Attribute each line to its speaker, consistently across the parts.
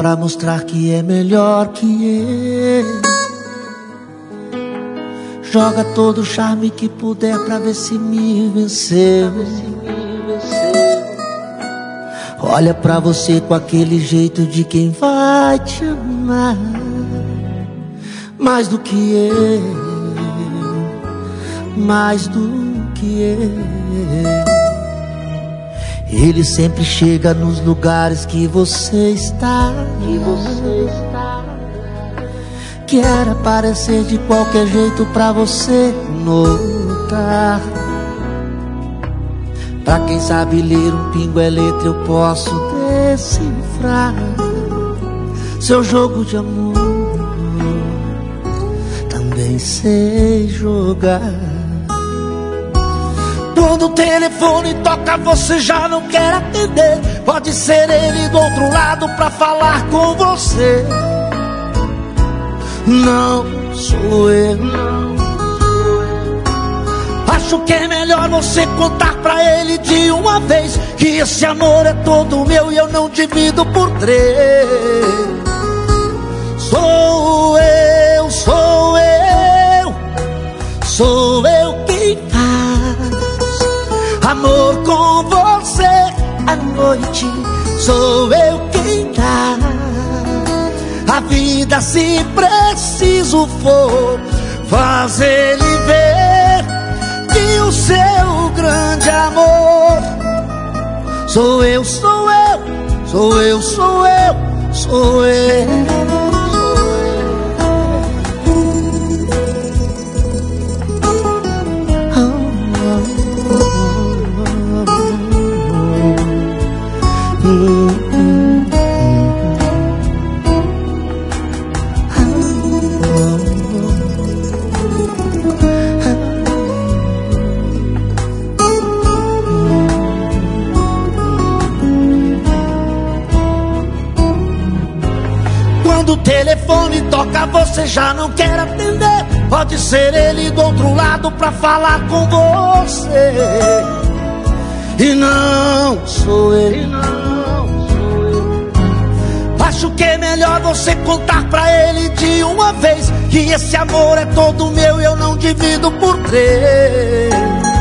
Speaker 1: pra mostrar que é melhor que ele. Joga todo o charme que puder pra ver se me venceu. Olha pra você com aquele jeito de quem vai te amar mais do que eu, mais do que eu. Ele sempre chega nos lugares que você está, quer aparecer de qualquer jeito pra você notar. Pra quem sabe ler um pingo é letra, eu posso decifrar seu jogo de amor, também sei jogar. Quando o telefone toca você já não quer atender, pode ser ele do outro lado pra falar com você. Não sou eu. Acho que é melhor você contar pra ele de uma vez que esse amor é todo meu e eu não divido por 3. Sou eu, sou eu, sou eu quem faz amor com você à noite. Sou eu quem dá a vida se preciso for, faz ele ver que o seu grande amor sou eu, sou eu, sou eu, sou eu, sou eu. Quando o telefone toca você já não quer atender, pode ser ele do outro lado pra falar com você. E não sou eu. Acho que é melhor você contar pra ele de uma vez que esse amor é todo meu e eu não divido por 3.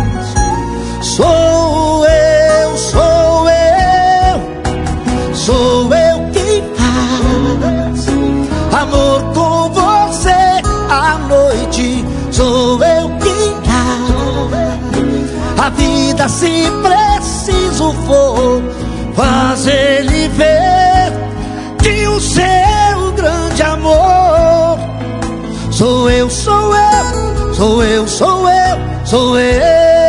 Speaker 1: Sou eu, sou eu, sou eu quem faz amor com você à noite. Sou eu quem dá a vida se preciso for, faz ele ver que o seu grande amor sou eu, sou eu, sou eu, sou eu, sou eu.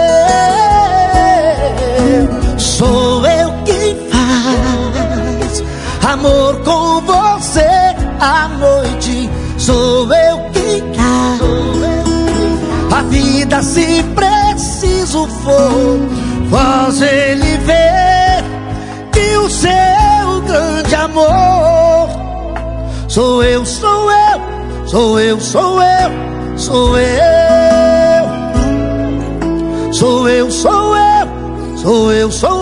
Speaker 1: Sou eu quem faz amor com você à noite. Sou eu quem dá a vida se preciso for, faz ele ver que o seu grande amor sou eu, sou eu, sou eu, sou eu, sou eu. Sou eu, sou eu, sou eu, sou